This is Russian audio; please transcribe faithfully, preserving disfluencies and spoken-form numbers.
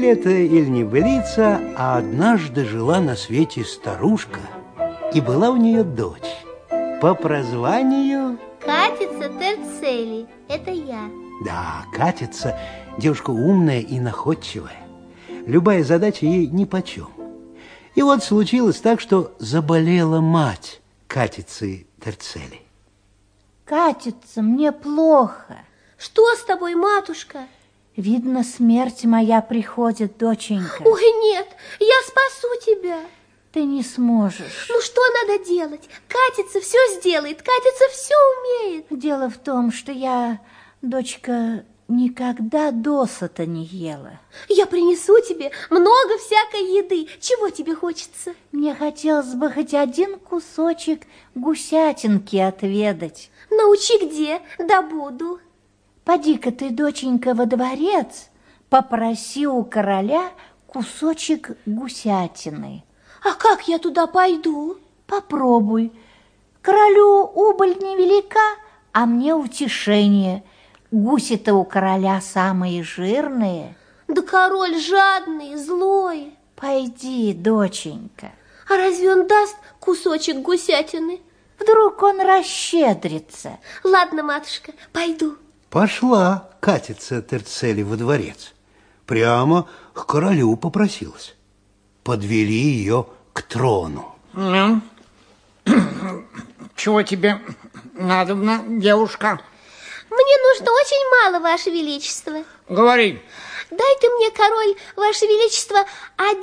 ли это или не былица, а однажды жила на свете старушка, и была у нее дочь по прозванию... Катица Терцели, это я. Да, Катица девушка умная и находчивая. Любая задача ей нипочем. И вот случилось так, что заболела мать Катицы Терцели. Катица, мне плохо. Что с тобой, матушка? Видно, смерть моя приходит, доченька. Ой, нет, я спасу тебя. Ты не сможешь. Ну, что надо делать? Катица все сделает, Катица все умеет. Дело в том, что я, дочка, никогда досыта не ела. Я принесу тебе много всякой еды. Чего тебе хочется? Мне хотелось бы хоть один кусочек гусятинки отведать. Научи где, да буду. Поди-ка ты, доченька, во дворец, попроси у короля кусочек гусятины. А как я туда пойду? Попробуй. Королю убыль невелика, а мне утешение. Гуси-то у короля самые жирные. Да король жадный, злой. Пойди, доченька. А разве он даст кусочек гусятины? Вдруг он расщедрится. Ладно, матушка, пойду. Пошла Катица Терцели во дворец. Прямо к королю попросилась. Подвели ее к трону. Ну, чего тебе надобно, девушка? Мне нужно очень мало, Ваше Величество. Говори. Дай ты мне, король, Ваше Величество,